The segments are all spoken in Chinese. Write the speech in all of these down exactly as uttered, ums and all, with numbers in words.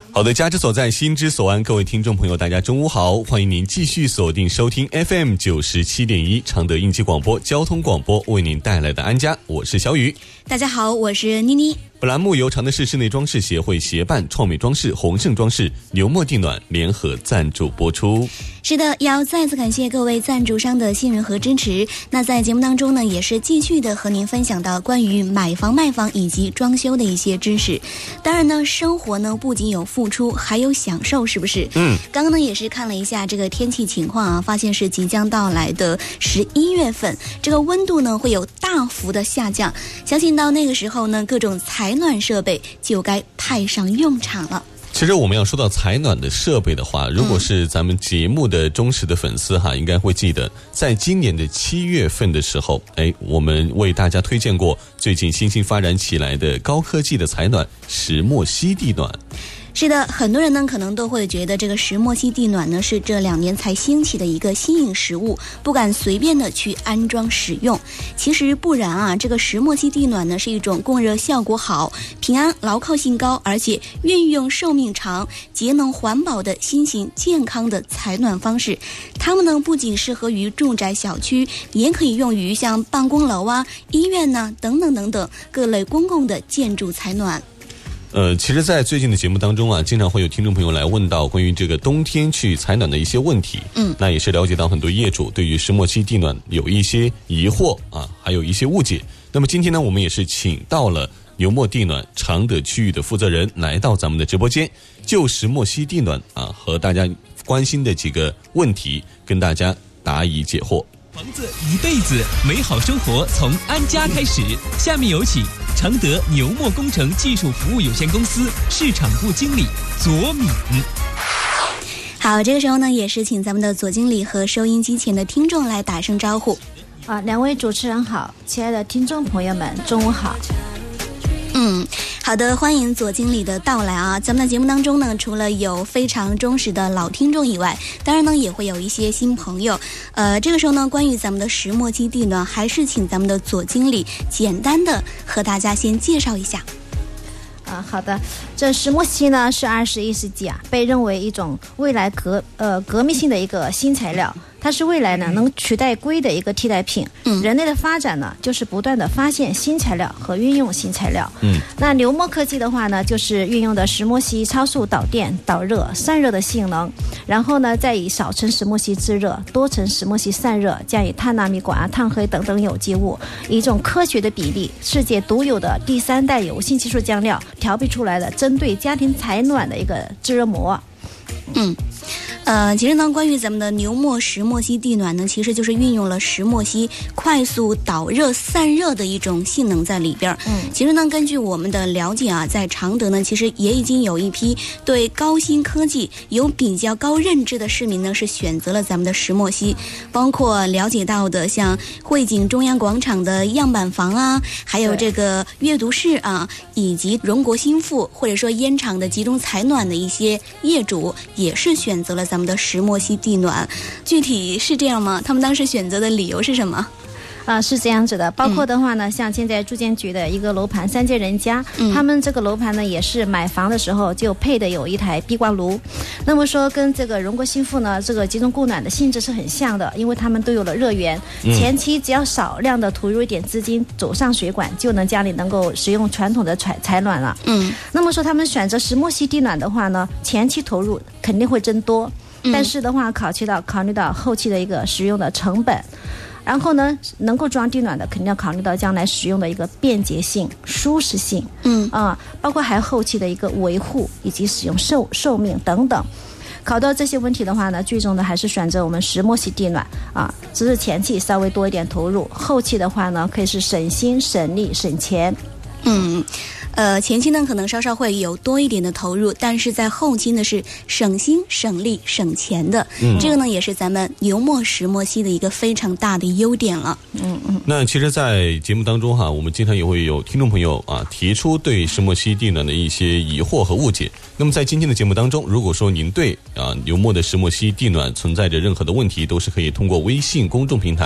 好的，家之所在，心之所安，各位听众朋友大家中午好，欢迎您继续锁定收听 F M 九十七点一 常德应急广播交通广播为您带来的安家，我是小雨。 大家好，我是妮妮。 本栏目由常德市室内装饰协会协办，创美装饰、宏盛装饰、牛墨地暖联合赞助播出。 是的，要再次感谢各位赞助商的信任和支持。那在节目当中呢，也是继续的和您分享到关于买房卖房以及装修的一些知识。当然呢，生活呢不仅有付出，还有享受，是不是？ 嗯， 刚刚呢也是看了一下这个天气情况啊，发现是即将到来的十一月份，这个温度呢会有大幅的下降，相信到那个时候呢，各种采暖设备就该派上用场了。 其实我们要说到采暖的设备的话，如果是咱们节目的忠实的粉丝哈，应该会记得，在今年的七月份的时候，哎，我们为大家推荐过最近新兴发展起来的高科技的采暖石墨烯地暖。 是的，很多人呢可能都会觉得这个石墨烯地暖呢是这两年才兴起的一个新颖食物，不敢随便的去安装使用。其实不然啊，这个石墨烯地暖呢是一种供热效果好、平安牢靠性高，而且运用寿命长、节能环保的新型健康的采暖方式。它们呢不仅适合于住宅小区，也可以用于像办公楼啊、医院呐、啊、等等等等各类公共的建筑采暖。 呃，其实在最近的节目当中啊，经常会有听众朋友来问到关于这个冬天去采暖的一些问题。 嗯， 那也是了解到很多业主对于石墨烯地暖有一些疑惑啊，还有一些误解。那么今天呢，我们也是请到了牛墨地暖常德区域的负责人来到咱们的直播间，就石墨烯地暖啊和大家关心的几个问题跟大家答疑解惑。 房子一辈子，美好生活从安家开始。下面有请常德牛墨工程技术服务有限公司市场部经理左敏。 好，这个时候呢，也是请咱们的左经理和收音机前的听众来打声招呼。 啊，两位主持人好，亲爱的听众朋友们，中午好。 嗯，好的，欢迎左经理的到来啊！咱们的节目当中呢，除了有非常忠实的老听众以外，当然呢也会有一些新朋友。呃，这个时候呢，关于咱们的石墨烯地暖，还是请咱们的左经理简单的和大家先介绍一下。 啊，好的，这石墨烯呢是二十一世纪啊被认为一种未来革呃革命性的一个新材料。它是未来呢能取代硅的一个替代品。 嗯， 人类的发展呢就是不断的发现新材料和运用新材料。 嗯， 那牛墨科技的话呢，就是运用的石墨烯超速导电、导热、散热的性能，然后呢再以少层石墨烯制热、多层石墨烯散热，加以碳纳米管啊、碳黑等等有机物，以一种科学的比例，世界独有的第三代有性技术酱料调配出来的针对家庭采暖的一个制热膜。 嗯。呃，其实呢，关于咱们的牛墨石墨烯地暖呢，其实就是运用了石墨烯快速导热散热的一种性能在里边。 嗯， 其实呢，根据我们的了解啊，在常德呢，其实也已经有一批对高新科技有比较高认知的市民呢，是选择了咱们的石墨烯，包括了解到的像汇景中央广场的样板房啊，还有这个阅读室啊，以及荣国新富或者说烟厂的集中采暖的一些业主，也是选择了咱们的石墨烯地暖。具体是这样吗？他们当时选择的理由是什么？ 啊，是这样子的，包括的话呢，嗯、像现在住建局的一个楼盘三界人家、 嗯， 他们这个楼盘呢也是买房的时候就配的有一台壁挂炉，那么说跟这个荣国新富呢这个集中供暖的性质是很像的，因为他们都有了热源、嗯，前期只要少量的投入一点资金走上水管，就能家里能够使用传统的采采暖了。 嗯， 那么说他们选择石墨烯地暖的话呢，前期投入肯定会增多，嗯、但是的话考虑到考虑到后期的一个使用的成本。然后呢，能够装地暖的，肯定要考虑到将来使用的一个便捷性、舒适性， 嗯啊、呃，包括还有后期的一个维护以及使用寿寿命等等。考虑到这些问题的话呢，最终呢还是选择我们石墨烯地暖啊，只是前期稍微多一点投入，后期的话呢可以是省心、省力、省钱。 嗯。呃，前期呢可能稍稍会有多一点的投入，但是在后期呢是省心、省力、省钱的。嗯，这个呢也是咱们牛墨石墨烯的一个非常大的优点了。 嗯嗯。 那其实，在节目当中哈，我们经常也会有听众朋友啊提出对石墨烯地暖的一些疑惑和误解。那么在今天的节目当中，如果说您对啊牛墨的石墨烯地暖存在着任何的问题，都是可以通过微信公众平台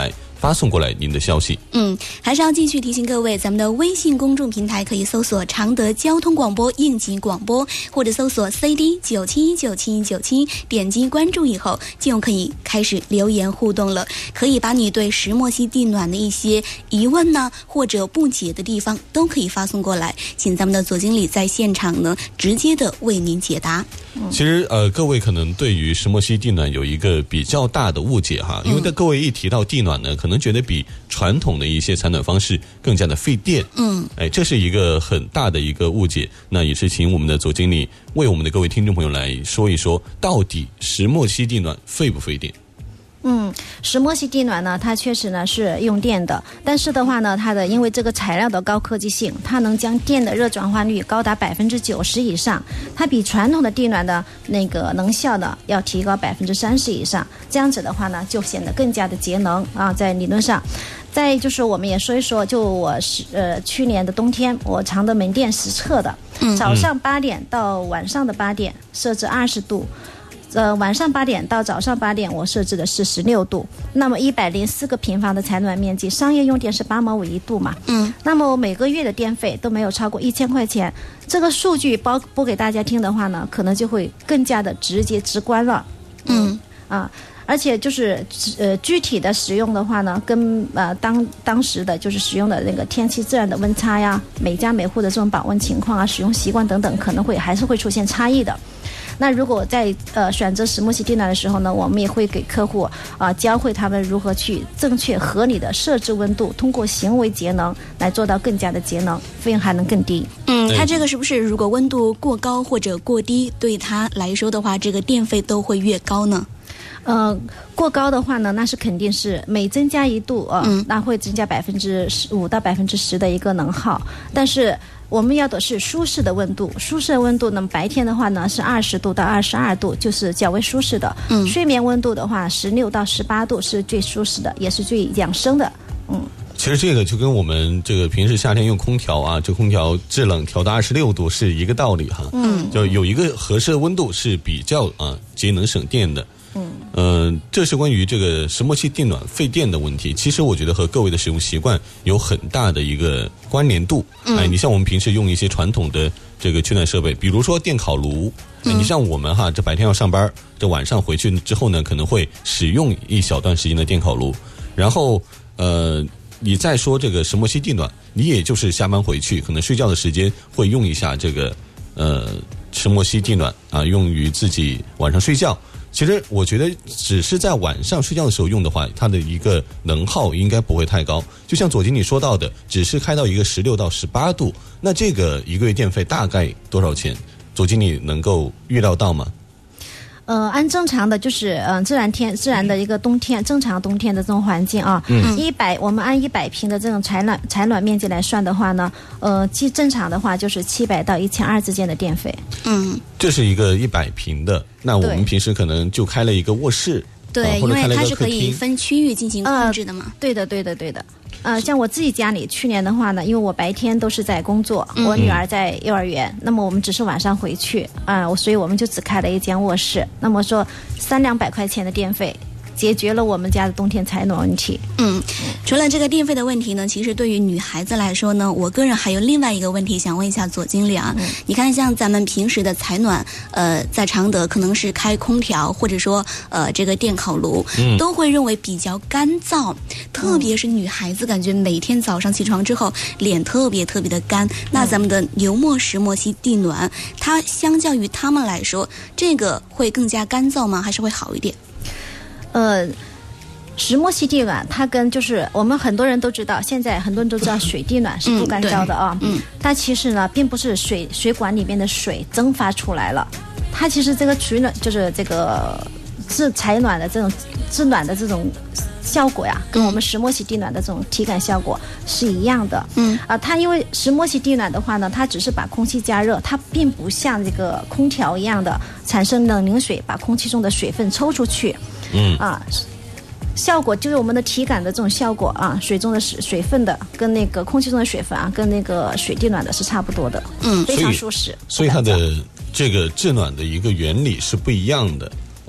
发送过来您的消息。 嗯，还是要继续提醒各位，咱们的微信公众平台可以搜索常德交通广播应急广播，或者搜索 C D 九七九七九七，点击关注以后就可以开始留言互动了。可以把你对石墨烯地暖的一些疑问呢，或者不解的地方都可以发送过来，请咱们的左经理在现场呢直接的为您解答。 其实呃，各位可能对于石墨烯地暖有一个比较大的误解哈，因为在各位一提到地暖呢，可能觉得比传统的一些采暖方式更加的费电。嗯，哎，这是一个很大的一个误解。那也是请我们的左经理为我们的各位听众朋友来说一说，到底石墨烯地暖费不费电？ 嗯，石墨烯地暖呢，它确实呢是用电的，但是的话呢，它的因为这个材料的高科技性，它能将电的热转化率高达百分之九十以上，它比传统的地暖的那个能效呢要提高百分之三十以上，这样子的话呢，就显得更加的节能啊，在理论上。再就是我们也说一说，就我是呃去年的冬天，我常德门店实测的，早上八点到晚上的八点设置二十度。呃，晚上八点到早上八点，我设置的是十六度。那么一百零四个平方的采暖面积，商业用电是八毛五一度嘛？嗯。那么我每个月的电费都没有超过一千块钱。这个数据播播给大家听的话呢，可能就会更加的直接直观了。嗯。啊，而且就是呃具体的使用的话呢，跟呃当当时的就是使用的那个天气自然的温差呀，每家每户的这种保温情况啊，使用习惯等等，可能会还是会出现差异的。那如果在呃选择石墨烯地暖的时候呢，我们也会给客户啊、呃、教会他们如何去正确合理的设置温度，通过行为节能来做到更加的节能，费用还能更低。 嗯，它这个是不是如果温度过高或者过低，对它来说的话，这个电费都会越高呢？ 呃，过高的话呢，那是肯定是每增加一度啊、呃嗯，那会增加百分之十五到百分之十的一个能耗。但是我们要的是舒适的温度，舒适的温度，那么白天的话呢是二十度到二十二度，就是较为舒适的。嗯，睡眠温度的话，十六到十八度是最舒适的，也是最养生的。嗯。 其实这个就跟我们这个平时夏天用空调啊，这空调制冷调到二十六度是一个道理哈。嗯，就有一个合适的温度是比较啊节能省电的。嗯，呃，这是关于这个石墨烯地暖费电的问题。其实我觉得和各位的使用习惯有很大的一个关联度。嗯、哎，你像我们平时用一些传统的这个取暖设备，比如说电烤炉。嗯、你像我们哈，这白天要上班，这晚上回去之后呢，可能会使用一小段时间的电烤炉，然后呃。你再说这个石墨烯地暖，你也就是下班回去，可能睡觉的时间会用一下这个呃石墨烯地暖啊，用于自己晚上睡觉。其实我觉得只是在晚上睡觉的时候用的话，它的一个能耗应该不会太高。就像左经理说到的，只是开到一个十六到十八度，那这个一个月电费大概多少钱？左经理能够预料到吗？ 呃，按正常的就是嗯、呃、自然天自然的一个冬天正常冬天的这种环境啊，嗯，一百我们按一百平的这种采暖采暖面积来算的话呢，呃，既正常的话就是七百到一千二之间的电费。嗯， 这是一个一百平的，那我们平时可能就开了一个卧室， 对， 啊、或者开了一个客厅， 因为它是可以分区域进行控制的嘛。 呃、对的，对的，对的。呃，像我自己家里，去年的话呢，因为我白天都是在工作，嗯、我女儿在幼儿园，那么我们只是晚上回去啊、呃，所以我们就只开了一间卧室。那么说三两百块钱的电费，解决了我们家的冬天采暖问题。嗯， 除了这个电费的问题呢，其实对于女孩子来说呢，我个人还有另外一个问题想问一下左经理啊。嗯、你看，像咱们平时的采暖，呃，在常德可能是开空调，或者说呃这个电烤炉，嗯、都会认为比较干燥，特别是女孩子，感觉每天早上起床之后脸特别特别的干。嗯、那咱们的牛墨石墨烯地暖，它相较于他们来说，这个会更加干燥吗？还是会好一点？ 呃，石墨烯地暖它跟就是我们很多人都知道，现在很多人都知道水地暖是不干燥的啊。嗯，它其实呢并不是水水管里面的水蒸发出来了，它其实这个取暖就是这个制采暖的这种制暖的这种效果呀，跟我们石墨烯地暖的这种体感效果是一样的。嗯啊，它因为石墨烯地暖的话呢，它只是把空气加热，它并不像这个空调一样的产生冷凝水，把空气中的水分抽出去。嗯啊，效果就是我们的体感的这种效果啊，水中的水水分的跟那个空气中的水分啊，跟那个水地暖的是差不多的。嗯，非常舒适。 所以它的这个制暖的一个原理是不一样的。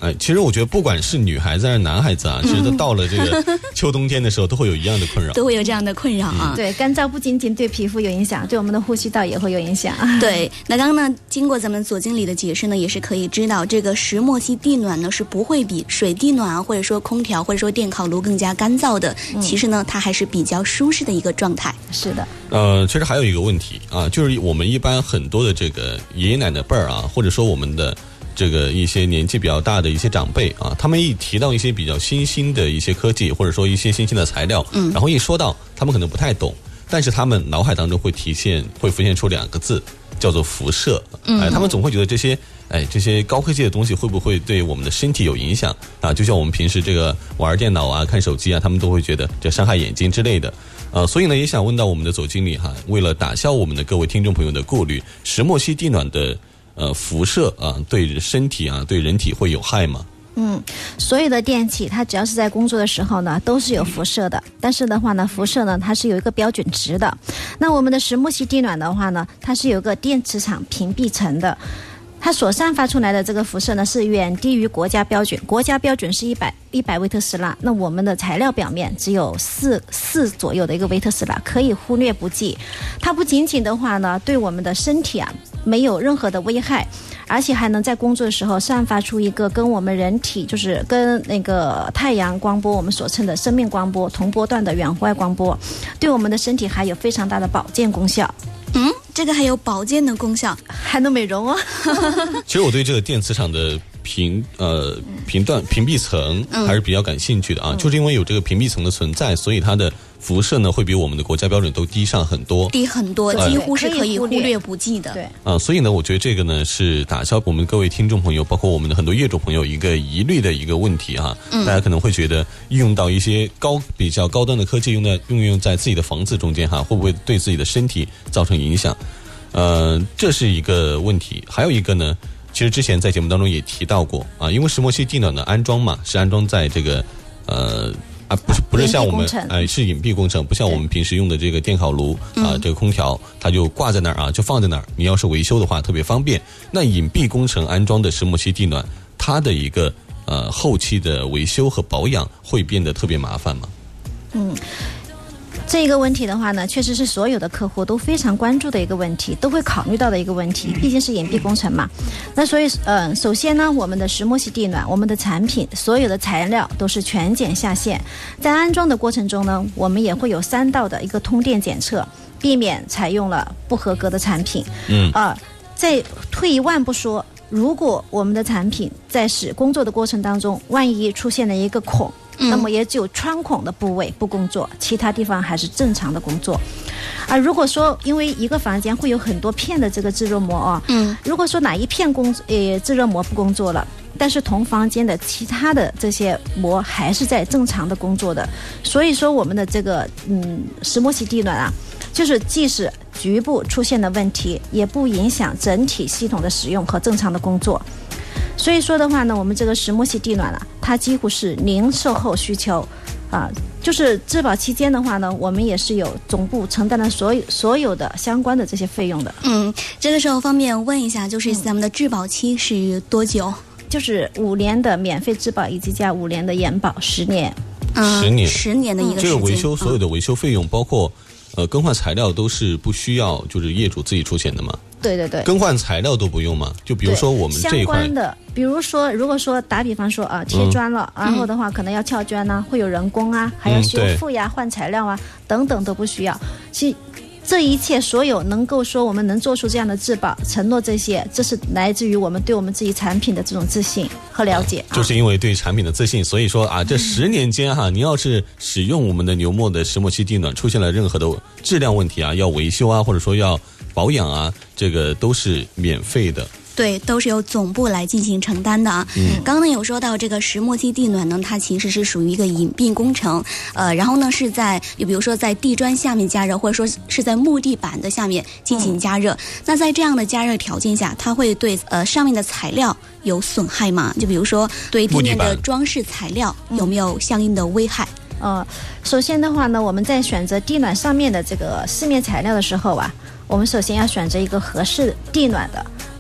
哎，其实我觉得不管是女孩子还是男孩子啊，其实都到了这个秋冬天的时候，都会有一样的困扰， 都会有这样的困扰啊。 嗯、对，干燥不仅仅对皮肤有影响，对我们的呼吸道也会有影响。 对，那刚刚呢，经过咱们左经理的解释呢，也是可以知道，这个石墨烯地暖呢是不会比水地暖啊，或者说空调或者说电烤炉更加干燥的。嗯、其实呢，它还是比较舒适的一个状态。 是的。 呃，其实还有一个问题啊，就是我们一般很多的这个爷爷奶奶辈儿啊，或者说我们的这个一些年纪比较大的一些长辈啊，他们一提到一些比较新兴的一些科技，或者说一些新兴的材料，嗯，然后一说到，他们可能不太懂，但是他们脑海当中会体现，会浮现出两个字，叫做辐射。嗯，哎，他们总会觉得这些，哎，这些高科技的东西会不会对我们的身体有影响啊？就像我们平时这个玩电脑啊、看手机啊，他们都会觉得这伤害眼睛之类的。呃，所以呢，也想问到我们的总经理哈，为了打消我们的各位听众朋友的顾虑，石墨烯地暖的呃，辐射啊，对身体啊，对人体会有害吗？ 嗯，所有的电器它只要是在工作的时候呢，都是有辐射的。但是的话呢，辐射呢它是有一个标准值的。那我们的石墨烯地暖的话呢，它是有个电磁场屏蔽层的。它所散发出来的这个辐射呢，是远低于国家标准。国家标准是一百一百微特斯拉，那我们的材料表面只有四四左右的一个微特斯拉，可以忽略不计。它不仅仅的话呢，对我们的身体啊没有任何的危害，而且还能在工作的时候散发出一个跟我们人体，就是跟那个太阳光波我们所称的生命光波同波段的远红外光波，对我们的身体还有非常大的保健功效。 嗯，这个还有保健的功效， 还能美容哦。 其实我对这个电磁场的屏呃频段屏蔽层还是比较感兴趣的啊，嗯、就是因为有这个屏蔽层的存在，所以它的辐射呢会比我们的国家标准都低上很多， 低很多，几乎是可以忽略不计的。 对啊，所以呢，我觉得这个呢是打消我们各位听众朋友，包括我们的很多业主朋友一个疑虑的一个问题哈。嗯，大家可能会觉得运用到一些高比较高端的科技，用在运用在自己的房子中间哈，会不会对自己的身体造成影响？呃，这是一个问题。还有一个呢，其实之前在节目当中也提到过啊，因为石墨烯地暖的安装嘛，是安装在这个呃。啊，不是不是像我们哎、呃、是隐蔽工程，不像我们平时用的这个电烤炉啊、呃，这个空调它就挂在那儿啊，就放在那儿。你要是维修的话，特别方便。那隐蔽工程安装的石墨烯地暖，它的一个呃后期的维修和保养会变得特别麻烦吗？ 嗯。这个问题的话呢，确实是所有的客户都非常关注的一个问题，都会考虑到的一个问题，毕竟是隐蔽工程嘛。那所以，呃，首先呢，我们的石墨烯地暖，我们的产品所有的材料都是全检下线，在安装的过程中呢，我们也会有三道的一个通电检测，避免采用了不合格的产品。嗯，啊、呃，再退一万步说，如果我们的产品在使工作的过程当中，万一出现了一个孔，那么也只有穿孔的部位不工作，其他地方还是正常的工作。而如果说因为一个房间会有很多片的这个制热膜啊、哦，嗯，如果说哪一片工呃制热膜不工作了，但是同房间的其他的这些膜还是在正常的工作的，所以说我们的这个嗯石墨烯地暖啊，就是即使局部出现的问题，也不影响整体系统的使用和正常的工作。所以说的话呢，我们这个石墨烯地暖啊，它几乎是零售后需求，啊，就是质保期间的话呢，我们也是有总部承担了所有所有的相关的这些费用的。 嗯，这个时候方便问一下，就是咱们的质保期是多久？嗯、 就是五年的免费质保以及加五年的延保，十年。 嗯， 十年， 十年的一个时间。 这个维修所有的维修费用，包括呃更换材料，都是不需要就是业主自己出钱的吗？ 对对对， 更换材料都不用吗？就比如说我们这一块相关的，比如说如果说打比方说啊，贴砖了，嗯、然后的话可能要撬砖呢、啊，会有人工啊，还要修复呀、嗯、换材料啊等等都不需要。其实这一切所有能够说我们能做出这样的质保承诺，这些这是来自于我们对我们自己产品的这种自信和了解、 啊、就是因为对产品的自信，所以说啊，这十年间哈、嗯，您要是使用我们的牛墨的石墨烯地暖出现了任何的质量问题啊，要维修啊，或者说要保养啊，这个都是免费的。 对，都是由总部来进行承担的啊。嗯，刚刚呢有说到这个石墨烯地暖呢，它其实是属于一个隐蔽工程，呃，然后呢是在，就比如说在地砖下面加热，或者说是在木地板的下面进行加热。嗯、那在这样的加热条件下，它会对呃上面的材料有损害吗？就比如说对地面的装饰材料有没有相应的危害？ 呃，首先的话呢，我们在选择地暖上面的这个饰面材料的时候啊，我们首先要选择一个合适地暖的。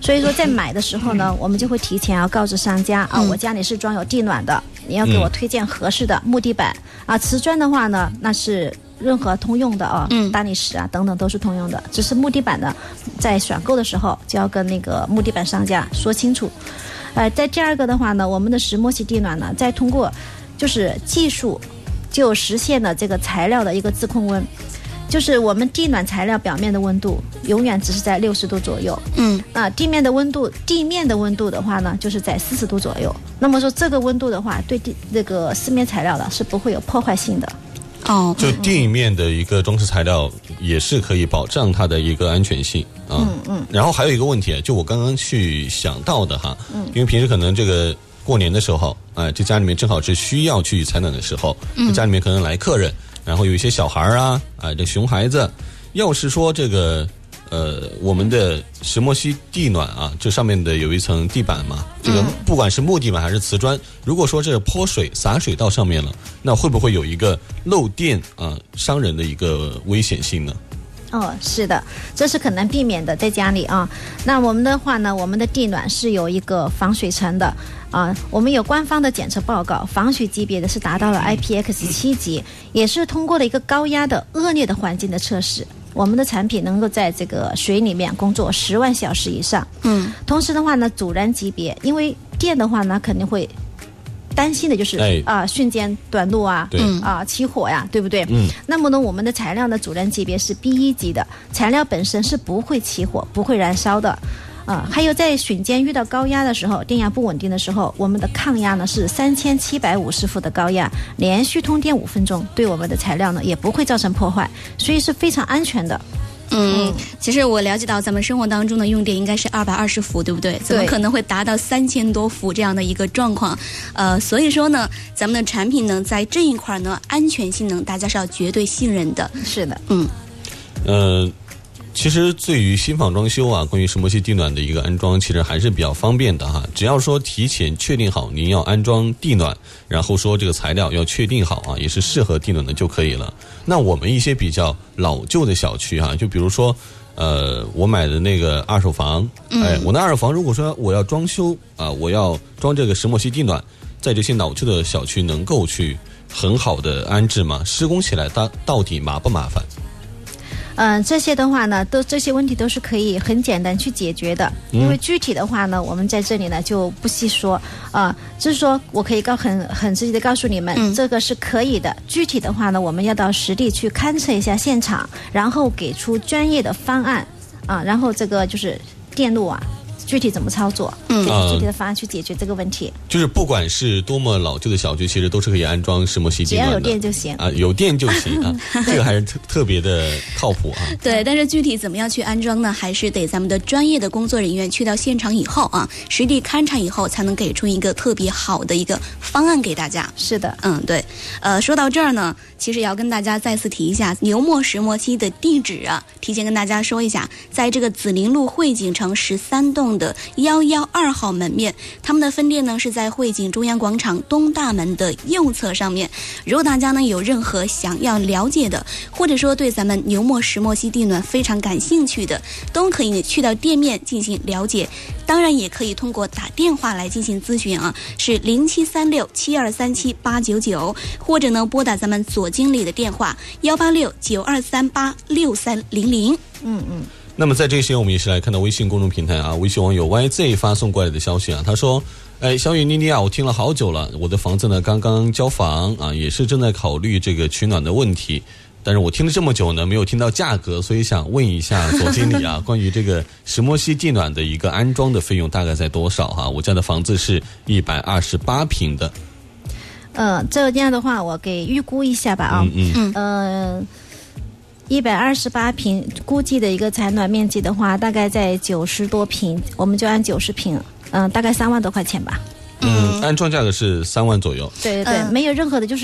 所以说在买的时候呢，我们就会提前要告知商家啊，我家里是装有地暖的，你要给我推荐合适的木地板啊。瓷砖的话呢，那是任何通用的啊，大理石啊等等都是通用的，只是木地板呢，在选购的时候就要跟那个木地板商家说清楚。呃，在第二个的话呢，我们的石墨烯地暖呢，在通过就是技术就实现了这个材料的一个自控温。就是我们地暖材料表面的温度永远只是在六十度左右，嗯，啊，地面的温度，地面的温度的话呢，就是在四十度左右。那么说这个温度的话，对地这个四面材料呢是不会有破坏性的。 哦， 就地面的一个装饰材料也是可以保障它的一个安全性啊。嗯嗯。然后还有一个问题，就我刚刚去想到的哈，嗯，因为平时可能这个过年的时候，哎、呃，这家里面正好是需要去采暖的时候，嗯，家里面可能来客人。然后有一些小孩啊，啊，这熊孩子，要是说这个，呃，我们的石墨烯地暖啊，这上面的有一层地板嘛，这个不管是木地板还是瓷砖，如果说这泼水洒水到上面了，那会不会有一个漏电啊伤人的一个危险性呢？ 哦，是的，这是可能避免的，在家里啊。那我们的话呢，我们的地暖是有一个防水层的啊，我们有官方的检测报告，防水级别的是达到了 I P X 七级，也是通过了一个高压的恶劣的环境的测试。我们的产品能够在这个水里面工作十万小时以上。嗯，同时的话呢，阻燃级别，因为电的话呢肯定会担心的就是啊、哎呃、瞬间短路啊，啊、呃、起火呀，对不对？嗯。那么呢，我们的材料的阻燃级别是 B 一级的，材料本身是不会起火、不会燃烧的。啊、呃，还有在瞬间遇到高压的时候，电压不稳定的时候，我们的抗压呢是三千七百五十伏的高压，连续通电五分钟，对我们的材料呢也不会造成破坏，所以是非常安全的。 嗯，其实我了解到咱们生活当中的用电应该是二百二十伏，对不对？怎么可能会达到三千多伏这样的一个状况？呃，所以说呢，咱们的产品呢，在这一块呢，安全性能大家是要绝对信任的。 是的， 嗯， 呃。其实对于新房装修啊，关于石墨烯地暖的一个安装，其实还是比较方便的哈。只要说提前确定好您要安装地暖，然后说这个材料要确定好啊，也是适合地暖的就可以了。那我们一些比较老旧的小区哈，就比如说，呃，我买的那个二手房，哎，我那二手房如果说我要装修啊，我要装这个石墨烯地暖，在这些老旧的小区能够去很好的安置吗？施工起来到到底麻不麻烦？ 嗯、呃，这些的话呢，都这些问题都是可以很简单去解决的。因为具体的话呢，我们在这里呢就不细说啊、呃，就是说我可以告很很直接的告诉你们、嗯，这个是可以的。具体的话呢，我们要到实地去勘测一下现场，然后给出专业的方案啊，然后这个就是电路啊。具体怎么操作？嗯，具体的方案去解决这个问题。 就是不管是多么老旧的小区，其实都是可以安装石墨烯地暖的， 只要有电就行啊，有电就行啊，这个还是特特别的靠谱啊。 对，但是具体怎么样去安装呢？还是得咱们的专业的工作人员去到现场以后啊，实地勘察以后，才能给出一个特别好的一个方案给大家。 是的， 嗯，对。呃，说到这儿呢，其实也要跟大家再次提一下牛墨石墨烯的地址啊，提前跟大家说一下，在这个紫林路汇景城十三栋的幺幺二号门面，他们的分店呢是在汇景中央广场东大门的右侧上面。如果大家呢有任何想要了解的，或者说对咱们牛墨石墨烯地暖非常感兴趣的，都可以去到店面进行了解。当然也可以通过打电话来进行咨询啊，是零七三六七二三七八九九，或者呢拨打咱们左经理的电话幺八六九二三八六三零零。 嗯嗯。 那么在这些我们也是来看到微信公众平台啊，微信网友 Y Z 发送过来的消息啊，他说，哎，小雨妮妮啊，我听了好久了，我的房子呢刚刚交房啊，也是正在考虑这个取暖的问题，但是我听了这么久呢，没有听到价格，所以想问一下左经理啊，关于这个石墨烯地暖的一个安装的费用大概在多少哈、啊？我家的房子是一百二十八平的。 呃，这样的话我给预估一下吧啊，嗯嗯，呃。一百二十八平，估计的一个采暖面积的话，大概在九十多平，我们就按九十平，嗯、呃，大概三万多块钱吧。 嗯，安装价格是三万左右。 对对对、嗯，没有任何的，就是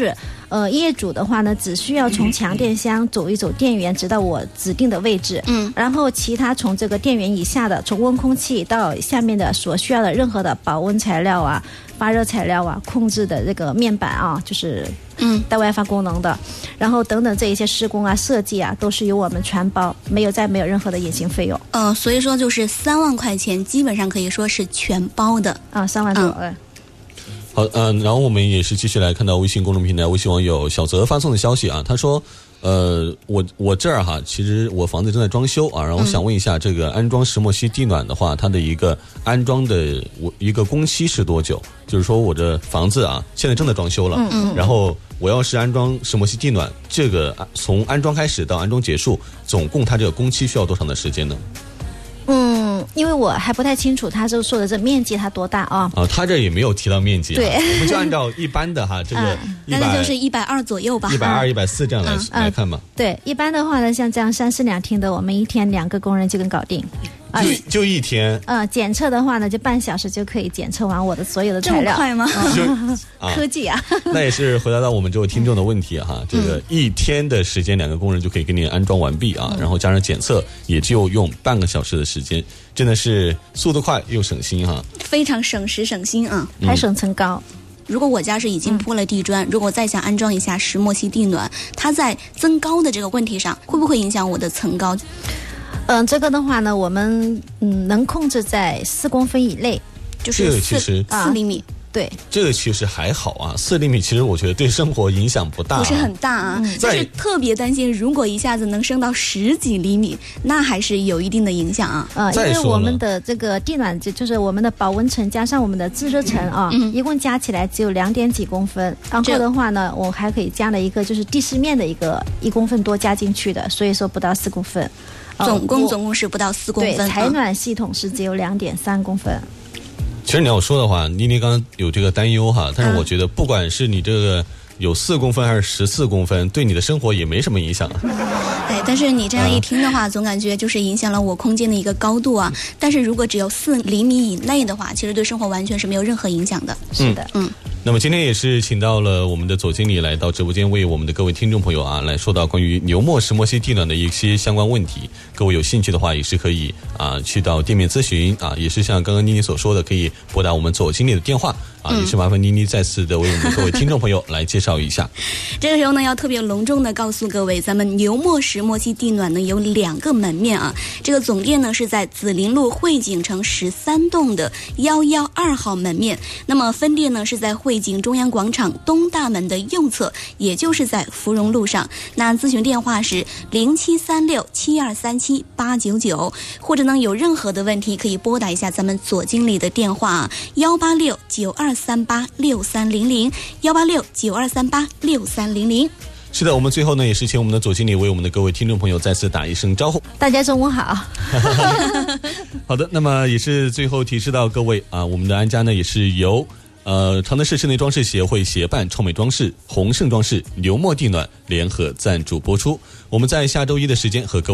呃，业主的话呢，只需要从强电箱走一走电源，直到我指定的位置。嗯，然后其他从这个电源以下的，从温空气到下面的所需要的任何的保温材料啊、发热材料啊、控制的这个面板啊，就是嗯带外发功能的，然后等等这一些施工啊、设计啊，都是由我们全包，没有再没有任何的隐形费用。 呃，所以说就是三万块钱，基本上可以说是全包的啊，三万多。嗯。 好，嗯，然后我们也是继续来看到微信公众平台微信网友小泽发送的消息啊，他说，呃，我我这儿哈，其实我房子正在装修啊，然后我想问一下，这个安装石墨烯地暖的话，它的一个安装的我一个工期是多久？就是说我的房子啊，现在正在装修了，嗯嗯，然后我要是安装石墨烯地暖，这个从安装开始到安装结束，总共它这个工期需要多长的时间呢？ 嗯，因为我还不太清楚他就说的这面积它多大啊？ 啊，他这也没有提到面积、啊， 对， 我们就按照一般的哈，这个大概就是一百二左右吧， 一百二、一百四这样来、嗯、来看吧。 对，一般的话呢，像这样三室两厅的，我们一天两个工人就能搞定。 就就一天， 呃，检测的话呢，就半小时就可以检测完我的所有的材料。 这么快吗？ 嗯啊、科技啊！ 那也是回答到我们这位听众的问题哈，这个一天的时间，两个工人就可以给你安装完毕啊，嗯、然后加上检测，也就用半个小时的时间，真的是速度快又省心哈， 非常省时省心啊， 还省层高。 嗯，如果我家是已经铺了地砖，嗯、如果再想安装一下石墨烯地暖，它在增高的这个问题上，会不会影响我的层高？ 嗯，这个的话呢，我们嗯能控制在四公分以内， 就是四四厘米。 对， 这个其实还好啊，四厘米其实我觉得对生活影响不大、啊， 不是很大啊。嗯、但是特别担心，如果一下子能升到十几厘米，那还是有一定的影响啊。 呃，因为我们的这个地暖就就是我们的保温层加上我们的制热层啊，嗯、一共加起来只有两点几公分。然后的话呢，我还可以加了一个就是地势面的一个一公分多加进去的，所以说不到四公分。 总共总共是不到四公分。 对，采暖系统是只有两点三公分。 其实你要说的话，妮妮刚刚有这个担忧哈，但是我觉得不管是你这个有四公分还是十四公分，对你的生活也没什么影响啊。 对，但是你这样一听的话，总感觉就是影响了我空间的一个高度啊。但是如果只有四厘米以内的话，其实对生活完全是没有任何影响的。 是的， 嗯。 那么今天也是请到了我们的总经理来到直播间，为我们的各位听众朋友啊来说到关于牛墨石墨烯地暖的一些相关问题。各位有兴趣的话，也是可以啊去到店面咨询啊，也是像刚刚妮妮所说的，可以拨打我们总经理的电话啊，嗯、也是麻烦妮妮再次的为我们的各位听众朋友来介绍一下。 这个时候呢，要特别隆重的告诉各位，咱们牛墨石墨烯地暖呢有两个门面啊，这个总店呢是在紫林路汇景城十三栋的幺幺二号门面，那么分店呢是在汇景中央广场东大门的右侧，也就是在芙蓉路上。那咨询电话是零七三六七二三七八九九，或者呢有任何的问题可以拨打一下咱们左经理的电话幺八六九二三八六三零零幺八六九二三八六三零零。 是的，我们最后呢也是请我们的总经理为我们的各位听众朋友再次打一声招呼。 大家中午好。 好的，那么也是最后提示到各位啊，我们的安家呢也是由呃常德市室内装饰协会协办创美装饰、宏盛装饰、牛墨地暖联合赞助播出。我们在下周一的时间和各位